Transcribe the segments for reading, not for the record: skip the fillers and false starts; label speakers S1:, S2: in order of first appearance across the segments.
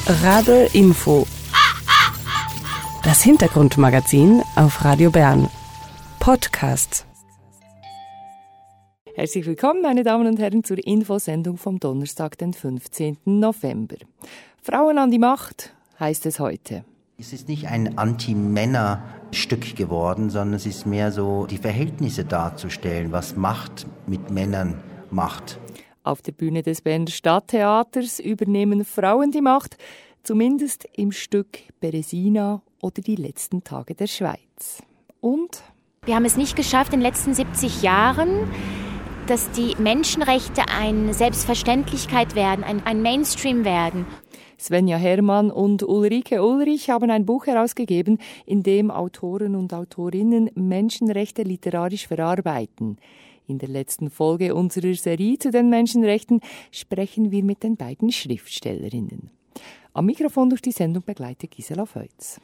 S1: Rabe Info. Das Hintergrundmagazin auf Radio Bern. Podcast.
S2: Herzlich willkommen, meine Damen und Herren, zur Infosendung vom Donnerstag, den 15. November. Frauen an die Macht heißt es heute.
S3: Es ist nicht ein Anti-Männer-Stück geworden, sondern es ist mehr so, die Verhältnisse darzustellen, was Macht mit Männern macht.
S2: Auf der Bühne des Berner Stadttheaters übernehmen Frauen die Macht, zumindest im Stück Beresina oder die letzten Tage der Schweiz. Und?
S4: Wir haben es nicht geschafft in den letzten 70 Jahren, dass die Menschenrechte eine Selbstverständlichkeit werden, ein Mainstream werden.
S2: Svenja Herrmann und Ulrike Ulrich haben ein Buch herausgegeben, in dem Autoren und Autorinnen Menschenrechte literarisch verarbeiten. In der letzten Folge unserer Serie zu den Menschenrechten sprechen wir mit den beiden Schriftstellerinnen. Am Mikrofon durch die Sendung begleitet Gisela Feutz.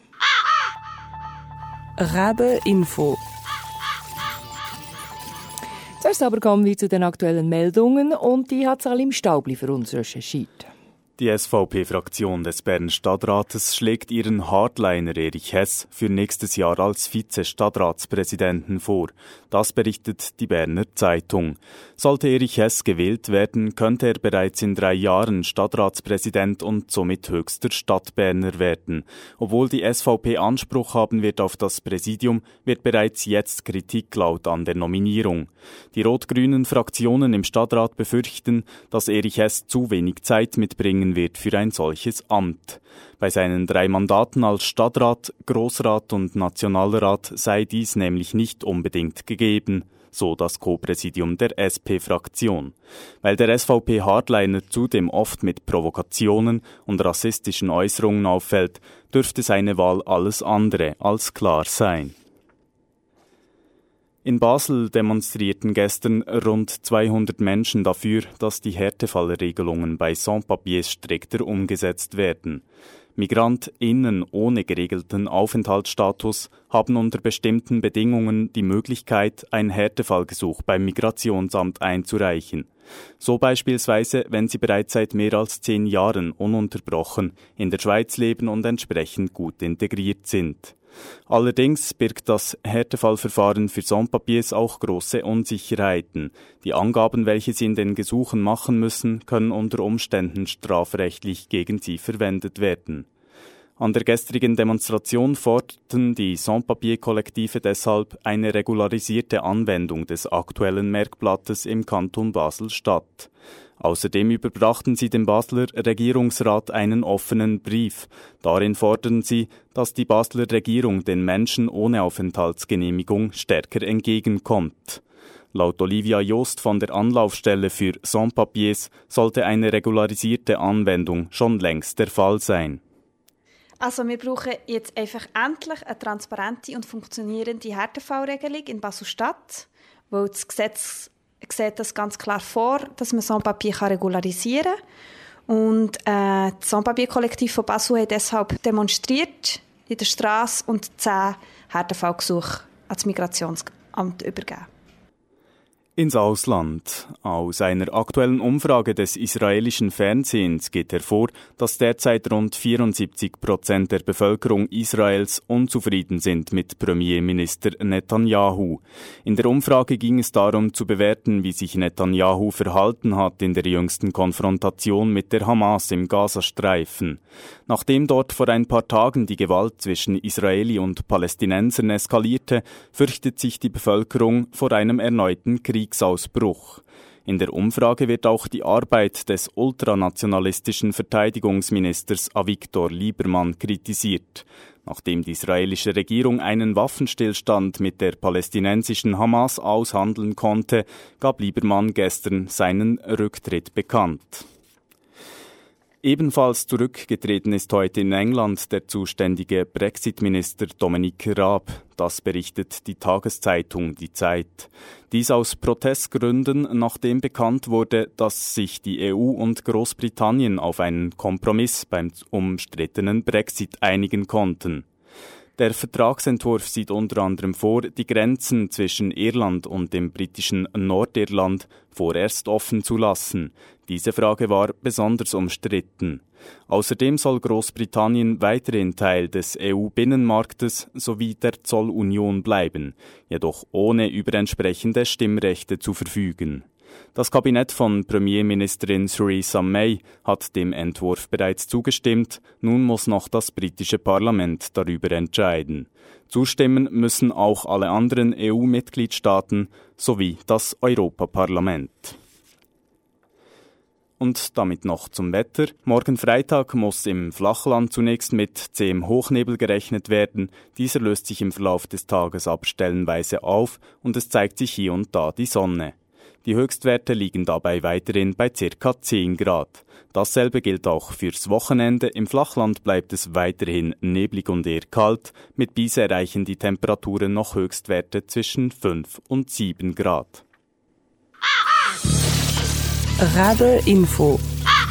S1: Rabe Info.
S2: Zuerst aber kommen wir zu den aktuellen Meldungen und die hat Salim Staubli für uns recherchiert.
S5: Die SVP-Fraktion des Berner Stadtrates schlägt ihren Hardliner Erich Hess für nächstes Jahr als Vize-Stadtratspräsidenten vor. Das berichtet die Berner Zeitung. Sollte Erich Hess gewählt werden, könnte er bereits in 3 Jahren Stadtratspräsident und somit höchster Stadtberner werden. Obwohl die SVP Anspruch haben wird auf das Präsidium, wird bereits jetzt Kritik laut an der Nominierung. Die rot-grünen Fraktionen im Stadtrat befürchten, dass Erich Hess zu wenig Zeit mitbringen wird für ein solches Amt. Bei seinen 3 Mandaten als Stadtrat, Grossrat und Nationalrat sei dies nämlich nicht unbedingt gegeben, so das Co-Präsidium der SP-Fraktion. Weil der SVP-Hardliner zudem oft mit Provokationen und rassistischen Äußerungen auffällt, dürfte seine Wahl alles andere als klar sein. In Basel demonstrierten gestern rund 200 Menschen dafür, dass die Härtefallregelungen bei Sans-Papiers strikter umgesetzt werden. MigrantInnen ohne geregelten Aufenthaltsstatus haben unter bestimmten Bedingungen die Möglichkeit, ein Härtefallgesuch beim Migrationsamt einzureichen. So beispielsweise, wenn sie bereits seit mehr als 10 Jahren ununterbrochen in der Schweiz leben und entsprechend gut integriert sind. Allerdings birgt das Härtefallverfahren für Sans-Papiers auch große Unsicherheiten. Die Angaben, welche sie in den Gesuchen machen müssen, können unter Umständen strafrechtlich gegen sie verwendet werden. An der gestrigen Demonstration forderten die Sans-Papier-Kollektive deshalb eine regularisierte Anwendung des aktuellen Merkblattes im Kanton Basel-Stadt. Außerdem überbrachten sie dem Basler Regierungsrat einen offenen Brief. Darin fordern sie, dass die Basler Regierung den Menschen ohne Aufenthaltsgenehmigung stärker entgegenkommt. Laut Olivia Jost von der Anlaufstelle für Sans-Papiers sollte eine regularisierte Anwendung schon längst der Fall sein.
S6: Also wir brauchen jetzt einfach endlich eine transparente und funktionierende Härtefallregelung in Basel-Stadt, weil das Gesetz sieht das ganz klar vor, dass man Sans-Papier regularisieren kann. Und das Sans-Papier-Kollektiv von Basel hat deshalb demonstriert in der Straße und 10 Härtefallgesuche ans Migrationsamt übergeben.
S5: Ins Ausland. Aus einer aktuellen Umfrage des israelischen Fernsehens geht hervor, dass derzeit rund 74% der Bevölkerung Israels unzufrieden sind mit Premierminister Netanyahu. In der Umfrage ging es darum zu bewerten, wie sich Netanyahu verhalten hat in der jüngsten Konfrontation mit der Hamas im Gazastreifen. Nachdem dort vor ein paar Tagen die Gewalt zwischen Israeli und Palästinensern eskalierte, fürchtet sich die Bevölkerung vor einem erneuten Kriegsausbruch. In der Umfrage wird auch die Arbeit des ultranationalistischen Verteidigungsministers Avigdor Lieberman kritisiert. Nachdem die israelische Regierung einen Waffenstillstand mit der palästinensischen Hamas aushandeln konnte, gab Lieberman gestern seinen Rücktritt bekannt. Ebenfalls zurückgetreten ist heute in England der zuständige Brexit-Minister Dominic Raab. Das berichtet die Tageszeitung Die Zeit. Dies aus Protestgründen, nachdem bekannt wurde, dass sich die EU und Großbritannien auf einen Kompromiss beim umstrittenen Brexit einigen konnten. Der Vertragsentwurf sieht unter anderem vor, die Grenzen zwischen Irland und dem britischen Nordirland vorerst offen zu lassen. Diese Frage war besonders umstritten. Außerdem soll Großbritannien weiterhin Teil des EU-Binnenmarktes sowie der Zollunion bleiben, jedoch ohne über entsprechende Stimmrechte zu verfügen. Das Kabinett von Premierministerin Theresa May hat dem Entwurf bereits zugestimmt, nun muss noch das britische Parlament darüber entscheiden. Zustimmen müssen auch alle anderen EU-Mitgliedstaaten sowie das Europaparlament. Und damit noch zum Wetter. Morgen Freitag muss im Flachland zunächst mit zähem Hochnebel gerechnet werden. Dieser löst sich im Verlauf des Tages ab stellenweise auf und es zeigt sich hier und da die Sonne. Die Höchstwerte liegen dabei weiterhin bei ca. 10 Grad. Dasselbe gilt auch fürs Wochenende. Im Flachland bleibt es weiterhin neblig und eher kalt. Mit Bise erreichen die Temperaturen noch Höchstwerte zwischen 5 und 7 Grad.
S1: Radio Info.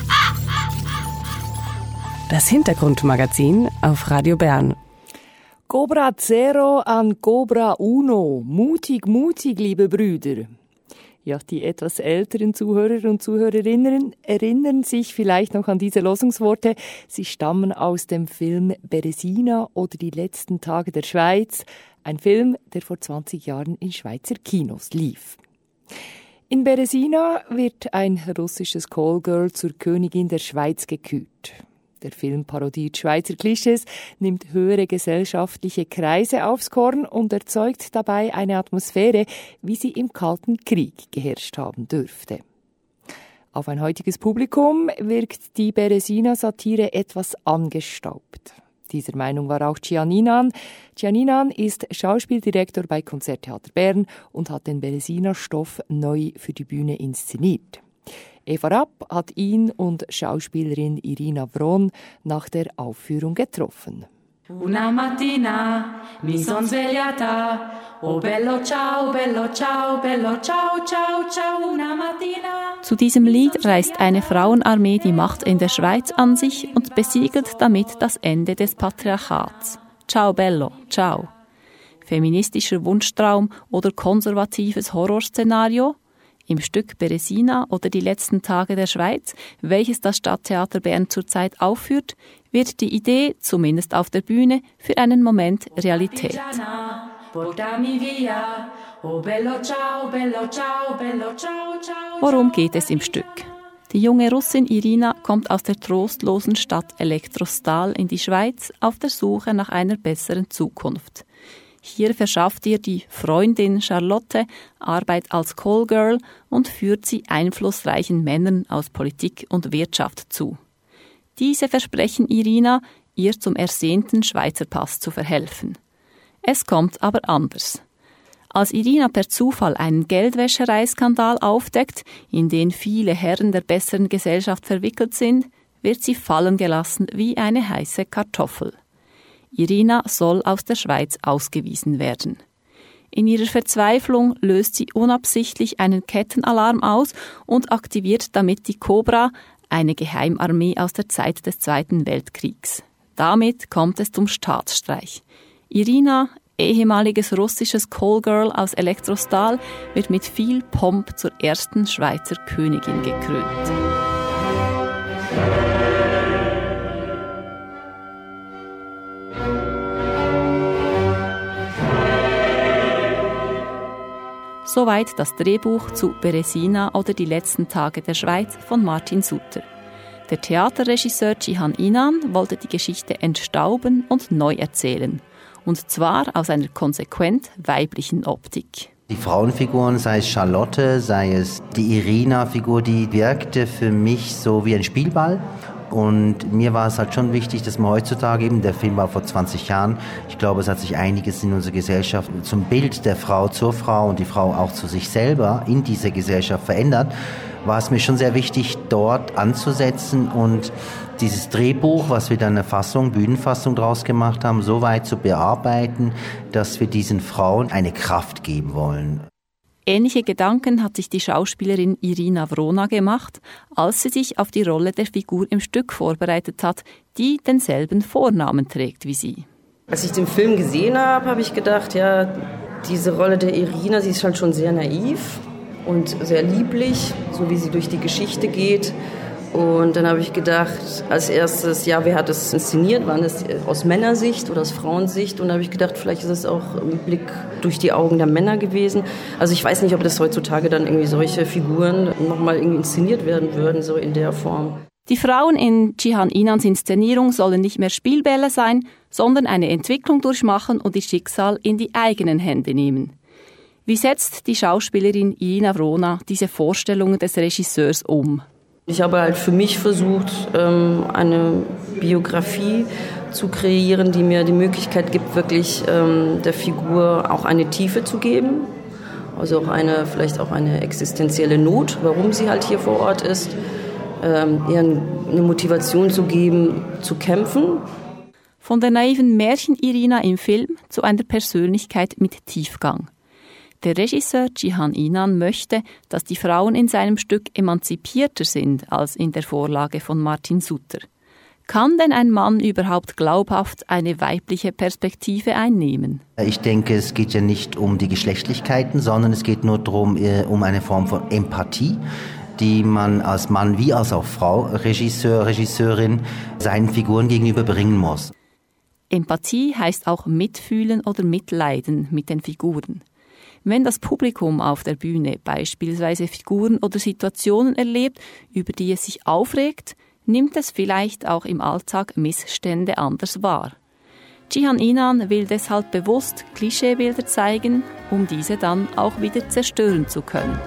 S1: Das Hintergrundmagazin auf Radio Bern.
S2: Cobra Zero an Cobra Uno. Mutig, mutig, liebe Brüder. Ja, die etwas älteren Zuhörer und Zuhörerinnen erinnern sich vielleicht noch an diese Losungsworte. Sie stammen aus dem Film Beresina oder Die letzten Tage der Schweiz. Ein Film, der vor 20 Jahren in Schweizer Kinos lief. In Beresina wird ein russisches Callgirl zur Königin der Schweiz gekürt. Der Film parodiert Schweizer Klischees, nimmt höhere gesellschaftliche Kreise aufs Korn und erzeugt dabei eine Atmosphäre, wie sie im Kalten Krieg geherrscht haben dürfte. Auf ein heutiges Publikum wirkt die Beresina-Satire etwas angestaubt. Dieser Meinung war auch Gianninan. Gianninan ist Schauspieldirektor bei Konzerttheater Bern und hat den Beresina-Stoff neu für die Bühne inszeniert. Eva Rapp hat ihn und Schauspielerin Irina Vron nach der Aufführung getroffen.
S7: Una mattina mi son svegliata, oh bello ciao, bello ciao, bello ciao, ciao, ciao, una mattina.
S8: Zu diesem Lied reißt eine Frauenarmee die Macht in der Schweiz an sich und besiegelt damit das Ende des Patriarchats. Ciao bello, ciao. Feministischer Wunschtraum oder konservatives Horrorszenario? Im Stück Beresina oder Die letzten Tage der Schweiz, welches das Stadttheater Bern zurzeit aufführt, wird die Idee, zumindest auf der Bühne, für einen Moment Realität. Worum geht es im Stück? Die junge Russin Irina kommt aus der trostlosen Stadt Elektrostal in die Schweiz auf der Suche nach einer besseren Zukunft. Hier verschafft ihr die Freundin Charlotte Arbeit als Callgirl und führt sie einflussreichen Männern aus Politik und Wirtschaft zu. Diese versprechen Irina, ihr zum ersehnten Schweizer Pass zu verhelfen. Es kommt aber anders. Als Irina per Zufall einen Geldwäschereiskandal aufdeckt, in den viele Herren der besseren Gesellschaft verwickelt sind, wird sie fallen gelassen wie eine heiße Kartoffel. Irina soll aus der Schweiz ausgewiesen werden. In ihrer Verzweiflung löst sie unabsichtlich einen Kettenalarm aus und aktiviert damit die Cobra, eine Geheimarmee aus der Zeit des Zweiten Weltkriegs. Damit kommt es zum Staatsstreich. Irina, ehemaliges russisches Callgirl aus Elektrostal, wird mit viel Pomp zur ersten Schweizer Königin gekrönt. Soweit das Drehbuch zu Beresina oder Die letzten Tage der Schweiz von Martin Sutter. Der Theaterregisseur Cihan Inan wollte die Geschichte entstauben und neu erzählen. Und zwar aus einer konsequent weiblichen Optik.
S3: Die Frauenfiguren, sei es Charlotte, sei es die Irina-Figur, die wirkte für mich so wie ein Spielball. Und mir war es halt schon wichtig, dass man heutzutage eben, der Film war vor 20 Jahren, ich glaube, es hat sich einiges in unserer Gesellschaft zum Bild der Frau zur Frau und die Frau auch zu sich selber in dieser Gesellschaft verändert, war es mir schon sehr wichtig, dort anzusetzen und dieses Drehbuch, was wir dann eine Bühnenfassung draus gemacht haben, so weit zu bearbeiten, dass wir diesen Frauen eine Kraft geben wollen.
S8: Ähnliche Gedanken hat sich die Schauspielerin Irina Vrona gemacht, als sie sich auf die Rolle der Figur im Stück vorbereitet hat, die denselben Vornamen trägt wie sie.
S9: Als ich den Film gesehen habe, habe ich gedacht, ja, diese Rolle der Irina, sie ist halt schon sehr naiv und sehr lieblich, so wie sie durch die Geschichte geht. Und dann habe ich gedacht, als erstes, ja, wer hat das inszeniert? War das aus Männersicht oder aus Frauensicht? Und da habe ich gedacht, vielleicht ist es auch ein Blick durch die Augen der Männer gewesen. Also ich weiß nicht, ob das heutzutage dann irgendwie solche Figuren nochmal irgendwie inszeniert werden würden, so in der Form.
S8: Die Frauen in Cihan Inans Inszenierung sollen nicht mehr Spielbälle sein, sondern eine Entwicklung durchmachen und ihr Schicksal in die eigenen Hände nehmen. Wie setzt die Schauspielerin Irina Vrona diese Vorstellungen des Regisseurs um?
S9: Ich habe halt für mich versucht, eine Biografie zu kreieren, die mir die Möglichkeit gibt, wirklich der Figur auch eine Tiefe zu geben. Also auch vielleicht auch eine existenzielle Not, warum sie halt hier vor Ort ist. Ihr eine Motivation zu geben, zu kämpfen.
S8: Von der naiven Märchen-Irina im Film zu einer Persönlichkeit mit Tiefgang. Der Regisseur Cihan Inan möchte, dass die Frauen in seinem Stück emanzipierter sind als in der Vorlage von Martin Sutter. Kann denn ein Mann überhaupt glaubhaft eine weibliche Perspektive einnehmen?
S3: Ich denke, es geht ja nicht um die Geschlechtlichkeiten, sondern es geht nur darum, um eine Form von Empathie, die man als Mann wie als auch Frau, Regisseur, Regisseurin, seinen Figuren gegenüber bringen muss.
S8: Empathie heißt auch mitfühlen oder mitleiden mit den Figuren. Wenn das Publikum auf der Bühne beispielsweise Figuren oder Situationen erlebt, über die es sich aufregt, nimmt es vielleicht auch im Alltag Missstände anders wahr. Cihan Inan will deshalb bewusst Klischeebilder zeigen, um diese dann auch wieder zerstören zu können.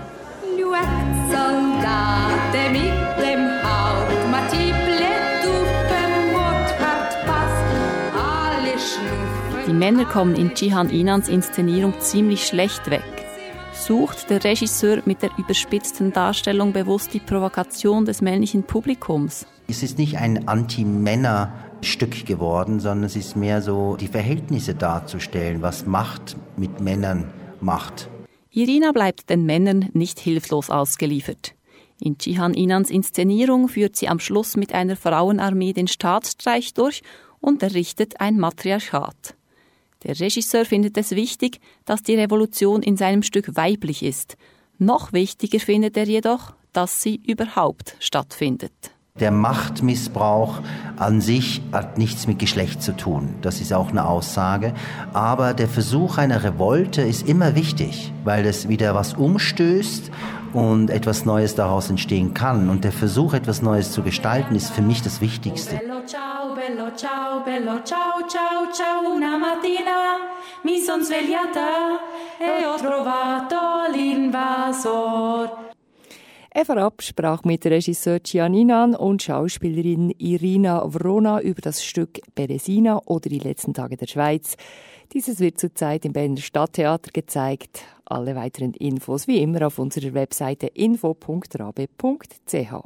S7: Soldate mit dem Haupt, multiple Tuppen, hat Pass, alle schnuffen.
S8: Die Männer kommen in Cihan Inans Inszenierung ziemlich schlecht weg. Sucht der Regisseur mit der überspitzten Darstellung bewusst die Provokation des männlichen Publikums?
S3: Es ist nicht ein Anti-Männer-Stück geworden, sondern es ist mehr so, die Verhältnisse darzustellen, was Macht mit Männern macht.
S8: Irina bleibt den Männern nicht hilflos ausgeliefert. In Cihan Inans Inszenierung führt sie am Schluss mit einer Frauenarmee den Staatsstreich durch und errichtet ein Matriarchat. Der Regisseur findet es wichtig, dass die Revolution in seinem Stück weiblich ist. Noch wichtiger findet er jedoch, dass sie überhaupt stattfindet.
S3: Der Machtmissbrauch an sich hat nichts mit Geschlecht zu tun. Das ist auch eine Aussage. Aber der Versuch einer Revolte ist immer wichtig, weil es wieder was umstößt und etwas Neues daraus entstehen kann. Und der Versuch, etwas Neues zu gestalten, ist für mich das Wichtigste.
S7: Bello ciao, bello ciao, ciao, ciao. Una mattina mi son svegliata e ho trovato l'invasor.
S2: Eva Rapp sprach mit Regisseur Cihan Inan und Schauspielerin Irina Vrona über das Stück Beresina oder die letzten Tage der Schweiz. Dieses wird zurzeit im Berner Stadttheater gezeigt. Alle weiteren Infos wie immer auf unserer Webseite info.rabe.ch.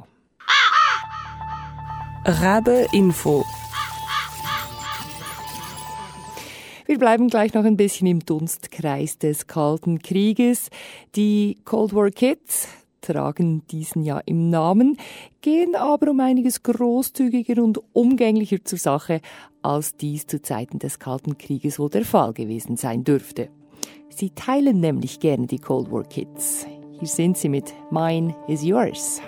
S1: Rabe Info.
S2: Wir bleiben gleich noch ein bisschen im Dunstkreis des Kalten Krieges. Die Cold War Kids tragen diesen ja im Namen, gehen aber um einiges großzügiger und umgänglicher zur Sache, als dies zu Zeiten des Kalten Krieges wohl der Fall gewesen sein dürfte. Sie teilen nämlich gerne die Cold War Kids. Hier sind sie mit Mine is Yours.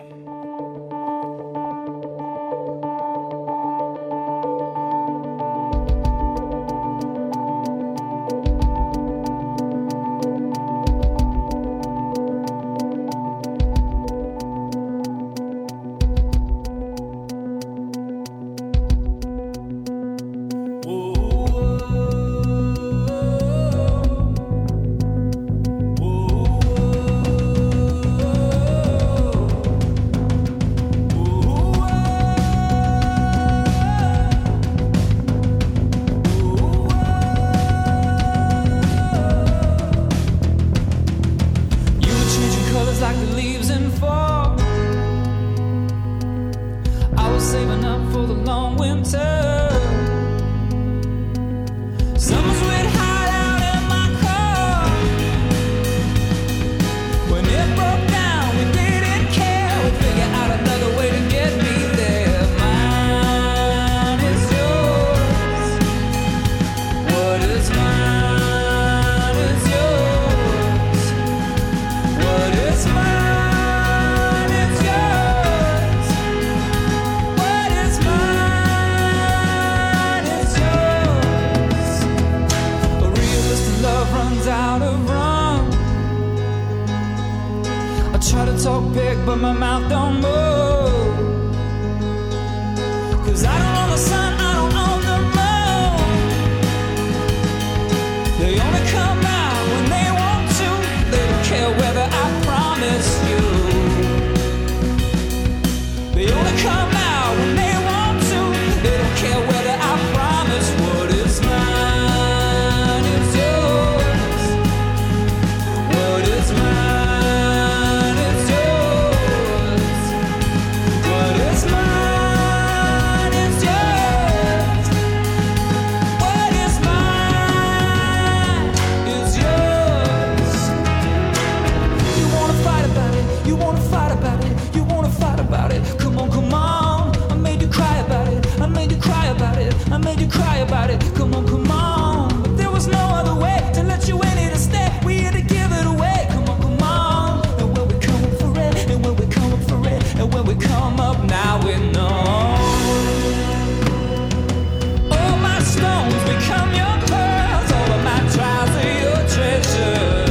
S10: but my mouth don't move. 'Cause I don't own the sun, I don't own the moon. They only come out when they want to. They don't care whether I promise you. They only come out when they want to. They don't care whether I promise what is mine is yours. What is mine is yours. What is mine is yours. What is mine is yours. You wanna fight about it, you wanna fight about it, you wanna fight about it. Come on, come on. I made you cry about it, I made you cry about it, I made you cry about it. Come on, come on. But there was no other way to let you in here to stay. We had to give it away. Come on, come on. And when we come up for it, and when we come up for it, and when we come up, now we know. All my stones become your pearls, all of my trials are your treasures.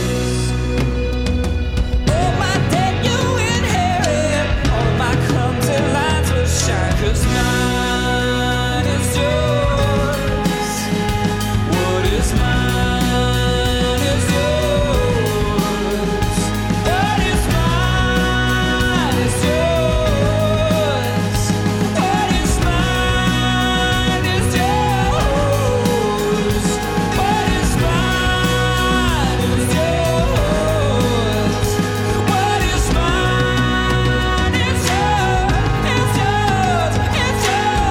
S10: All my debt you inherit, all of my clumsy lines will shine. 'Cause mine is yours. What is mine is yours. What is mine is yours. What is mine is yours. What is mine is yours. What is mine is yours. It's yours. It's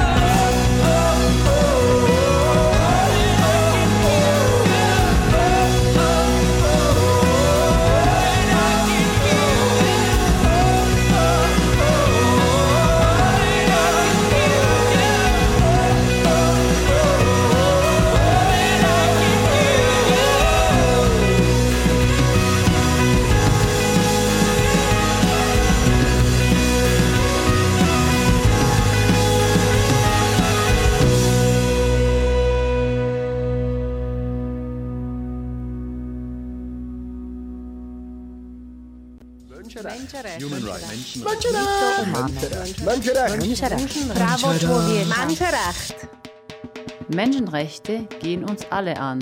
S8: Menschenrechte gehen uns alle an.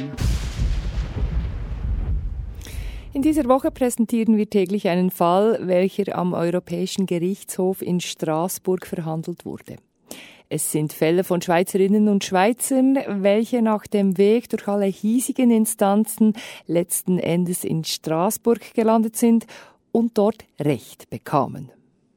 S2: In dieser Woche präsentieren wir täglich einen Fall, welcher am Europäischen Gerichtshof in Straßburg verhandelt wurde. Es sind Fälle von Schweizerinnen und Schweizern, welche nach dem Weg durch alle hiesigen Instanzen letzten Endes in Straßburg gelandet sind und dort Recht bekamen.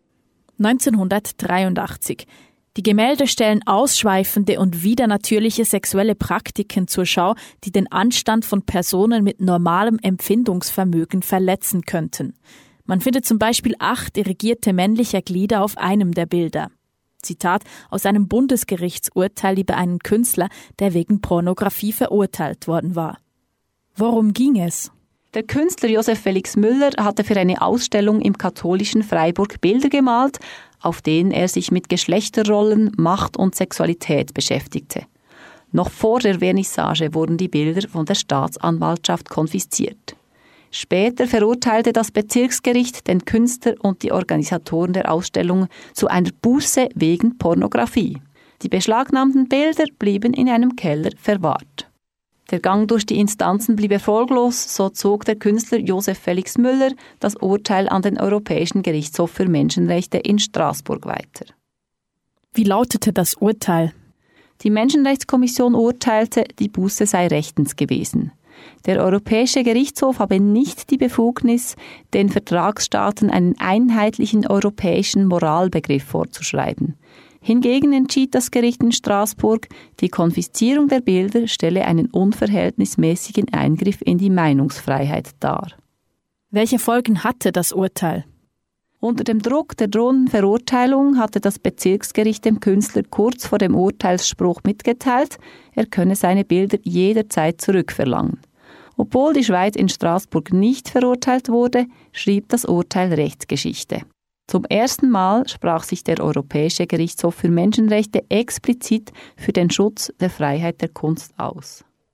S11: 1983. Die Gemälde stellen ausschweifende und widernatürliche sexuelle Praktiken zur Schau, die den Anstand von Personen mit normalem Empfindungsvermögen verletzen könnten. Man findet zum Beispiel 8 erigierte männliche Glieder auf einem der Bilder. Zitat aus einem Bundesgerichtsurteil über einen Künstler, der wegen Pornografie verurteilt worden war. Worum ging es?
S8: Der Künstler Josef Felix Müller hatte für eine Ausstellung im katholischen Freiburg Bilder gemalt, auf denen er sich mit Geschlechterrollen, Macht und Sexualität beschäftigte. Noch vor der Vernissage wurden die Bilder von der Staatsanwaltschaft konfisziert. Später verurteilte das Bezirksgericht den Künstler und die Organisatoren der Ausstellung zu einer Buße wegen Pornografie. Die beschlagnahmten Bilder blieben in einem Keller verwahrt. Der Gang durch die Instanzen blieb erfolglos, so zog der Künstler Josef Felix Müller das Urteil an den Europäischen Gerichtshof für Menschenrechte in Straßburg weiter.
S11: Wie lautete das Urteil?
S8: Die Menschenrechtskommission urteilte, die Buße sei rechtens gewesen. Der Europäische Gerichtshof habe nicht die Befugnis, den Vertragsstaaten einen einheitlichen europäischen Moralbegriff vorzuschreiben. Hingegen entschied das Gericht in Straßburg, die Konfiszierung der Bilder stelle einen unverhältnismäßigen Eingriff in die Meinungsfreiheit dar.
S11: Welche Folgen hatte das Urteil?
S8: Unter dem Druck der drohenden Verurteilung hatte das Bezirksgericht dem Künstler kurz vor dem Urteilsspruch mitgeteilt, er könne seine Bilder jederzeit zurückverlangen. Obwohl die Schweiz in Straßburg nicht verurteilt wurde, schrieb das Urteil Rechtsgeschichte. Zum ersten Mal sprach sich der Europäische Gerichtshof für Menschenrechte explizit für den Schutz der Freiheit der Kunst aus.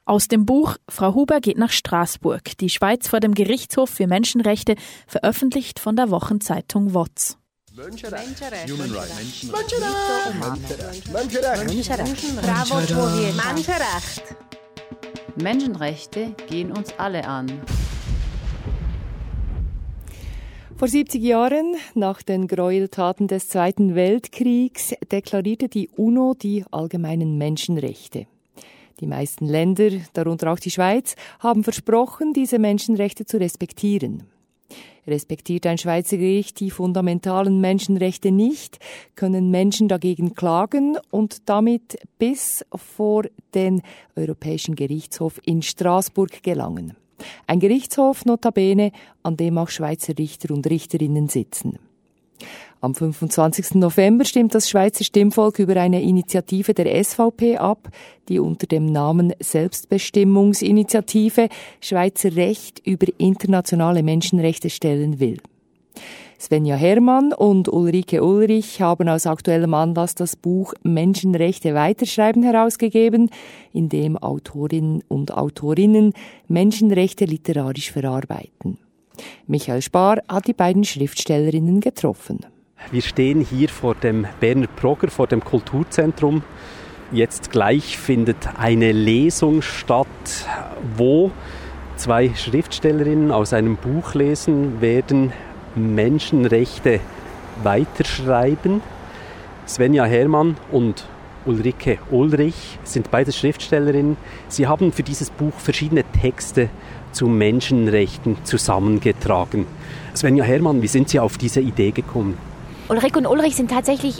S11: Aus dem Buch Frau Huber geht nach Straßburg, die Schweiz vor dem Gerichtshof für Menschenrechte, veröffentlicht von der Wochenzeitung WOZ.
S12: Menschenrecht.
S13: Human Rights.
S12: Menschenrechte gehen uns alle an.
S2: Vor 70 Jahren, nach den Gräueltaten des Zweiten Weltkriegs, deklarierte die UNO die allgemeinen Menschenrechte. Die meisten Länder, darunter auch die Schweiz, haben versprochen, diese Menschenrechte zu respektieren. Respektiert ein Schweizer Gericht die fundamentalen Menschenrechte nicht, können Menschen dagegen klagen und damit bis vor den Europäischen Gerichtshof in Straßburg gelangen. Ein Gerichtshof notabene, an dem auch Schweizer Richter und Richterinnen sitzen. Am 25. November stimmt das Schweizer Stimmvolk über eine Initiative der SVP ab, die unter dem Namen Selbstbestimmungsinitiative Schweizer Recht über internationale Menschenrechte stellen will. Svenja Herrmann und Ulrike Ulrich haben aus aktuellem Anlass das Buch Menschenrechte weiterschreiben herausgegeben, in dem Autorinnen und Autorinnen Menschenrechte literarisch verarbeiten. Michael Spar hat die beiden Schriftstellerinnen getroffen.
S14: Wir stehen hier vor dem Berner Progr, vor dem Kulturzentrum. Jetzt gleich findet eine Lesung statt, wo zwei Schriftstellerinnen aus einem Buch lesen werden, Menschenrechte weiterschreiben. Svenja Herrmann und Ulrike Ulrich sind beide Schriftstellerinnen. Sie haben für dieses Buch verschiedene Texte zu Menschenrechten zusammengetragen. Svenja Herrmann, wie sind Sie auf diese Idee gekommen?
S4: Ulrike und Ulrich sind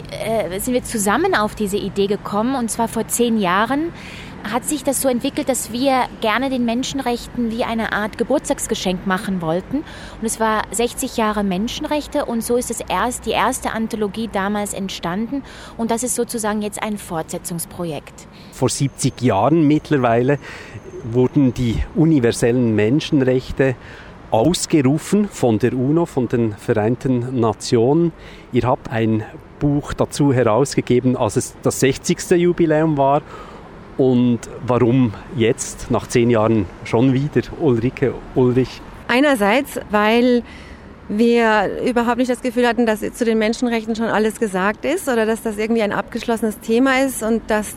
S4: wir zusammen auf diese Idee gekommen, und zwar vor 10 Jahren hat sich das so entwickelt, dass wir gerne den Menschenrechten wie eine Art Geburtstagsgeschenk machen wollten. Und es war 60 Jahre Menschenrechte, und so ist die erste Anthologie damals entstanden, und das ist sozusagen jetzt ein Fortsetzungsprojekt.
S14: Vor 70 Jahren mittlerweile wurden die universellen Menschenrechte ausgerufen von der UNO, von den Vereinten Nationen. Ihr habt ein Buch dazu herausgegeben, als es das 60. Jubiläum war. Und warum jetzt, nach 10 Jahren, schon wieder, Ulrike Ulrich?
S15: Einerseits, weil wir überhaupt nicht das Gefühl hatten, dass zu den Menschenrechten schon alles gesagt ist oder dass das irgendwie ein abgeschlossenes Thema ist, und dass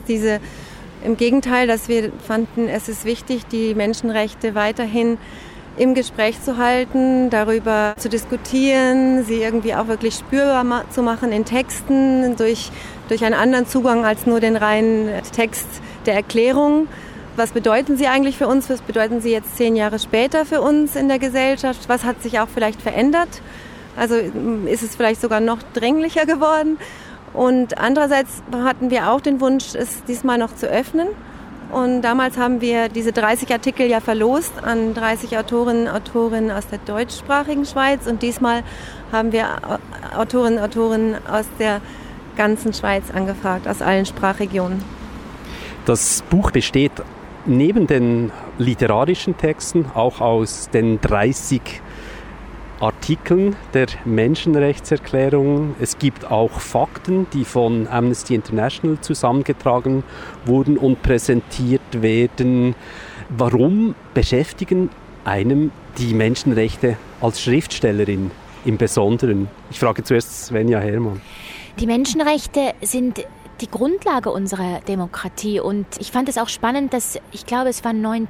S15: im Gegenteil, dass wir fanden, es ist wichtig, die Menschenrechte weiterhin im Gespräch zu halten, darüber zu diskutieren, sie irgendwie auch wirklich spürbar zu machen in Texten, durch einen anderen Zugang als nur den reinen Text der Erklärung. Was bedeuten sie eigentlich für uns? Was bedeuten sie jetzt 10 Jahre später für uns in der Gesellschaft? Was hat sich auch vielleicht verändert? Also ist es vielleicht sogar noch dringlicher geworden? Und andererseits hatten wir auch den Wunsch, es diesmal noch zu öffnen. Und damals haben wir diese 30 Artikel ja verlost an 30 Autorinnen und Autoren aus der deutschsprachigen Schweiz. Und diesmal haben wir Autorinnen und Autoren aus der ganzen Schweiz angefragt, aus allen Sprachregionen.
S14: Das Buch besteht neben den literarischen Texten auch aus den 30 Artikeln der Menschenrechtserklärung. Es gibt auch Fakten, die von Amnesty International zusammengetragen wurden und präsentiert werden. Warum beschäftigen einem die Menschenrechte als Schriftstellerin im Besonderen? Ich frage zuerst Svenja Herrmann.
S4: Die Menschenrechte sind die Grundlage unserer Demokratie, und ich fand es auch spannend, dass, ich glaube, es war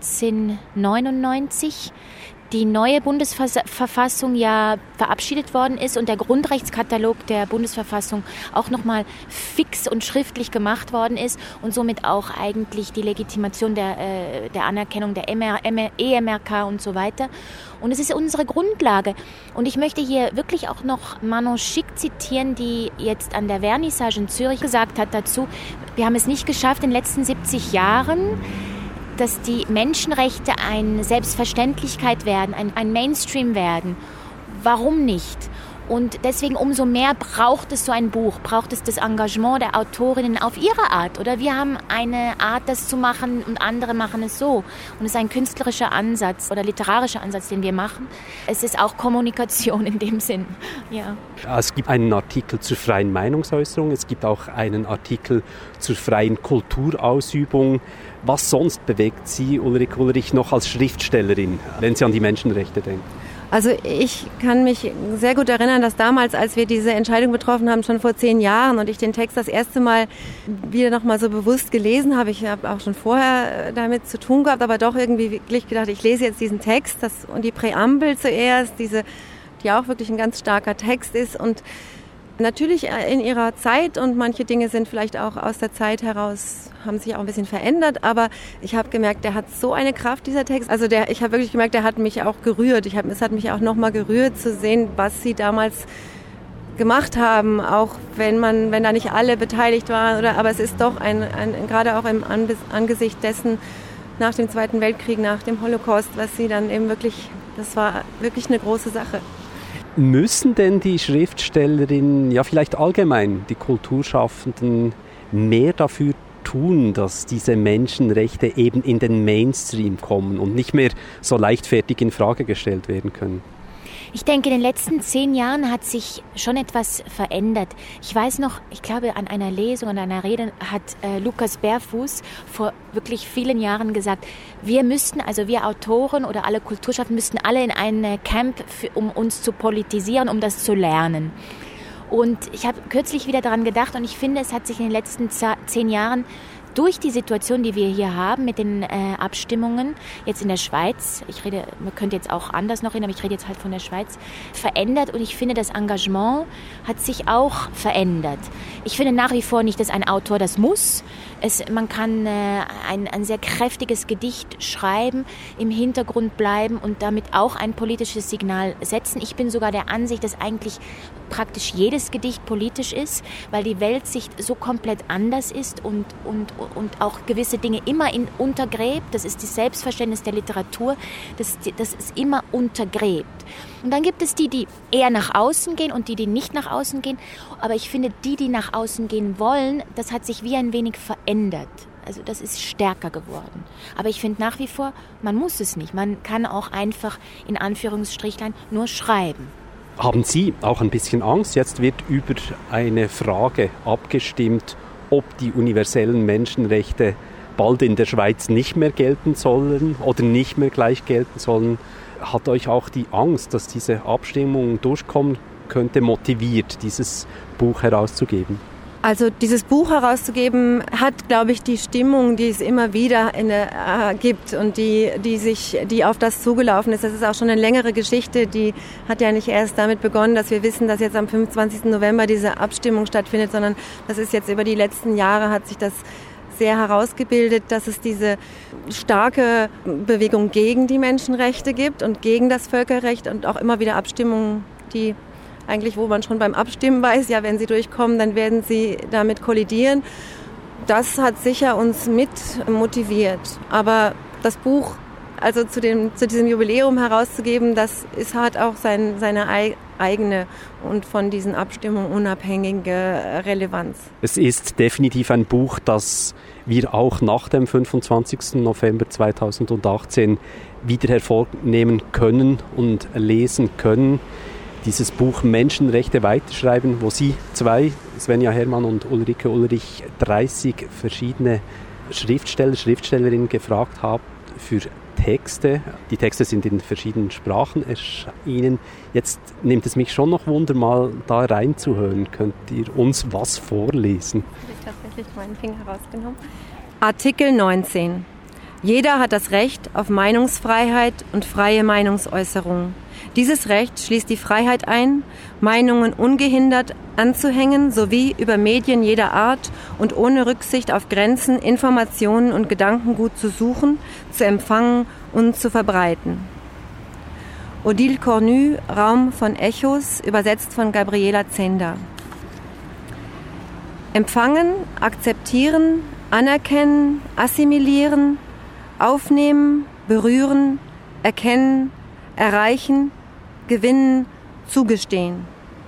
S4: 1999, die neue Bundesverfassung ja verabschiedet worden ist und der Grundrechtskatalog der Bundesverfassung auch nochmal fix und schriftlich gemacht worden ist und somit auch eigentlich die Legitimation der Anerkennung der EMRK und so weiter. Und es ist unsere Grundlage. Und ich möchte hier wirklich auch noch Manon Schick zitieren, die jetzt an der Vernissage in Zürich gesagt hat dazu, wir haben es nicht geschafft in den letzten 70 Jahren, dass die Menschenrechte eine Selbstverständlichkeit werden, ein Mainstream werden. Warum nicht? Und deswegen umso mehr braucht es so ein Buch, braucht es das Engagement der Autorinnen auf ihre Art. Oder wir haben eine Art, das zu machen und andere machen es so. Und es ist ein künstlerischer Ansatz oder literarischer Ansatz, den wir machen. Es ist auch Kommunikation in dem Sinn. Ja.
S14: Es gibt einen Artikel zur freien Meinungsäußerung, es gibt auch einen Artikel zur freien Kulturausübung. Was sonst bewegt Sie, Ulrike Ulrich, noch als Schriftstellerin, wenn Sie an die Menschenrechte denken?
S15: Also ich kann mich sehr gut erinnern, dass damals, als wir diese Entscheidung getroffen haben, schon vor 10 Jahren und ich den Text das erste Mal wieder noch mal so bewusst gelesen habe. Ich habe auch schon vorher damit zu tun gehabt, aber doch irgendwie wirklich gedacht, ich lese jetzt diesen Text und die Präambel zuerst, die auch wirklich ein ganz starker Text ist und natürlich in ihrer Zeit und manche Dinge sind vielleicht auch aus der Zeit heraus, haben sich auch ein bisschen verändert, aber ich habe gemerkt, der hat so eine Kraft, dieser Text. Also ich habe wirklich gemerkt, der hat mich auch gerührt. Es hat mich auch nochmal gerührt zu sehen, was sie damals gemacht haben, auch wenn da nicht alle beteiligt waren. Aber es ist doch gerade auch im Angesicht dessen nach dem Zweiten Weltkrieg, nach dem Holocaust, was sie dann eben wirklich, das war wirklich eine große Sache.
S14: Müssen denn die Schriftstellerinnen, ja vielleicht allgemein die Kulturschaffenden, mehr dafür tun, dass diese Menschenrechte eben in den Mainstream kommen und nicht mehr so leichtfertig in Frage gestellt werden können?
S4: Ich denke, in den letzten 10 Jahren hat sich schon etwas verändert. Ich weiß noch, ich glaube, an einer Lesung, an einer Rede hat Lukas Berfuß vor wirklich vielen Jahren gesagt, wir Autoren oder alle Kulturschaffenden müssten alle in ein Camp, um uns zu politisieren, um das zu lernen. Und ich habe kürzlich wieder daran gedacht und ich finde, es hat sich in den letzten 10 Jahren durch die Situation, die wir hier haben mit den Abstimmungen, jetzt in der Schweiz, man könnte jetzt auch anders noch reden, aber ich rede jetzt halt von der Schweiz, verändert und ich finde, das Engagement hat sich auch verändert. Ich finde nach wie vor nicht, dass ein Autor das muss. Man kann ein sehr kräftiges Gedicht schreiben, im Hintergrund bleiben und damit auch ein politisches Signal setzen. Ich bin sogar der Ansicht, dass eigentlich praktisch jedes Gedicht politisch ist, weil die Weltsicht so komplett anders ist und auch gewisse Dinge immer untergräbt. Das ist das Selbstverständnis der Literatur, das ist immer untergräbt. Und dann gibt es die eher nach außen gehen und die nicht nach außen gehen. Aber ich finde, die nach außen gehen wollen, das hat sich wie ein wenig verändert. Also das ist stärker geworden. Aber ich finde nach wie vor, man muss es nicht. Man kann auch einfach in Anführungsstrichlein nur schreiben.
S14: Haben Sie auch ein bisschen Angst? Jetzt wird über eine Frage abgestimmt, ob die universellen Menschenrechte bald in der Schweiz nicht mehr gelten sollen oder nicht mehr gleich gelten sollen. Hat euch auch die Angst, dass diese Abstimmung durchkommen könnte, motiviert, dieses Buch herauszugeben?
S15: Also dieses Buch herauszugeben hat, glaube ich, die Stimmung, die es immer wieder gibt und die auf das zugelaufen ist. Das ist auch schon eine längere Geschichte, die hat ja nicht erst damit begonnen, dass wir wissen, dass jetzt am 25. November diese Abstimmung stattfindet, sondern das ist jetzt über die letzten Jahre hat sich das sehr herausgebildet, dass es diese starke Bewegung gegen die Menschenrechte gibt und gegen das Völkerrecht und auch immer wieder Abstimmungen, die eigentlich, wo man schon beim Abstimmen weiß, ja, wenn sie durchkommen, dann werden sie damit kollidieren. Das hat sicher uns mit motiviert. Aber das Buch, also zu diesem Jubiläum herauszugeben, hat auch seine eigene und von diesen Abstimmungen unabhängige Relevanz.
S14: Es ist definitiv ein Buch, das wir auch nach dem 25. November 2018 wieder hervornehmen können und lesen können. Dieses Buch Menschenrechte weiterschreiben, wo Sie zwei, Svenja Herrmann und Ulrike Ulrich, 30 verschiedene Schriftstellerinnen gefragt haben für Texte. Die Texte sind in verschiedenen Sprachen erschienen. Jetzt nimmt es mich schon noch Wunder, mal da reinzuhören. Könnt ihr uns was vorlesen?
S15: Ich habe tatsächlich meinen Finger rausgenommen. Artikel 19. Jeder hat das Recht auf Meinungsfreiheit und freie Meinungsäußerung. Dieses Recht schließt die Freiheit ein, Meinungen ungehindert anzuhängen sowie über Medien jeder Art und ohne Rücksicht auf Grenzen, Informationen und Gedankengut zu suchen, zu empfangen und zu verbreiten. Odile Cornu, Raum von Echos, übersetzt von Gabriela Zender. Empfangen, akzeptieren, anerkennen, assimilieren, aufnehmen, berühren, erkennen, erreichen, gewinnen, zugestehen.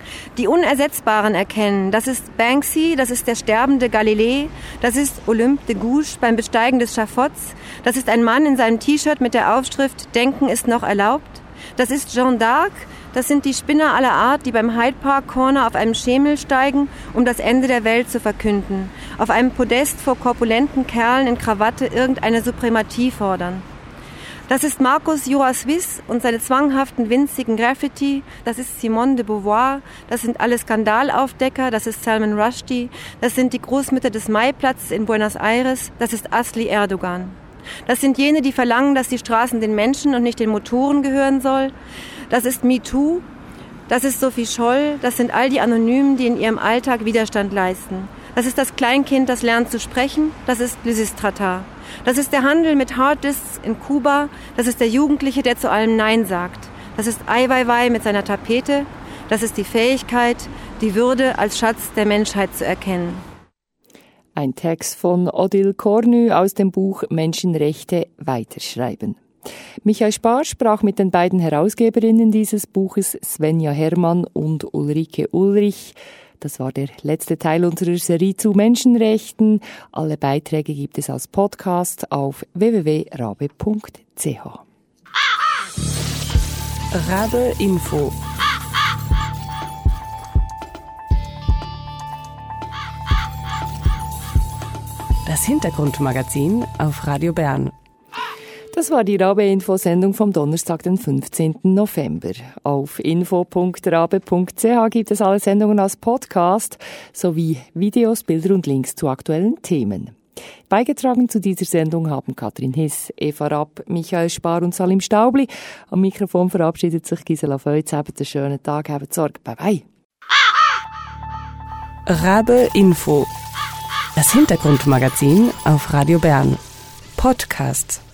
S15: Die Unersetzbaren erkennen. Das ist Banksy, das ist der sterbende Galilei, das ist Olympe de Gouges beim Besteigen des Schafotts, das ist ein Mann in seinem T-Shirt mit der Aufschrift »Denken ist noch erlaubt«, das ist Jeanne d'Arc, das sind die Spinner aller Art, die beim Hyde Park Corner auf einem Schemel steigen, um das Ende der Welt zu verkünden, auf einem Podest vor korpulenten Kerlen in Krawatte irgendeine Suprematie fordern. Das ist Marcus Jura Suisse und seine zwanghaften, winzigen Graffiti. Das ist Simone de Beauvoir. Das sind alle Skandalaufdecker. Das ist Salman Rushdie. Das sind die Großmütter des Maiplatzes in Buenos Aires. Das ist Asli Erdogan. Das sind jene, die verlangen, dass die Straßen den Menschen und nicht den Motoren gehören soll. Das ist MeToo. Das ist Sophie Scholl. Das sind all die Anonymen, die in ihrem Alltag Widerstand leisten. Das ist das Kleinkind, das lernt zu sprechen. Das ist Lysistrata. Das ist der Handel mit Harddisks in Kuba. Das ist der Jugendliche, der zu allem Nein sagt. Das ist Ai Weiwei mit seiner Tapete. Das ist die Fähigkeit, die Würde als Schatz der Menschheit zu erkennen.
S2: Ein Text von Odile Cornu aus dem Buch Menschenrechte weiterschreiben. Michael Spar sprach mit den beiden Herausgeberinnen dieses Buches, Svenja Herrmann und Ulrike Ulrich. Das war der letzte Teil unserer Serie zu Menschenrechten. Alle Beiträge gibt es als Podcast auf www.rabe.ch.
S1: Rabe Info. Das Hintergrundmagazin auf Radio Bern.
S2: Das war die Rabe-Info-Sendung vom Donnerstag, den 15. November. Auf info.rabe.ch gibt es alle Sendungen als Podcast sowie Videos, Bilder und Links zu aktuellen Themen. Beigetragen zu dieser Sendung haben Katrin Hiss, Eva Rapp, Michael Spar und Salim Staubli. Am Mikrofon verabschiedet sich Gisela Feutz. Habt einen schönen Tag, habt Sorge. Bye bye.
S1: Rabe Info. Das Hintergrundmagazin auf Radio Bern. Podcast.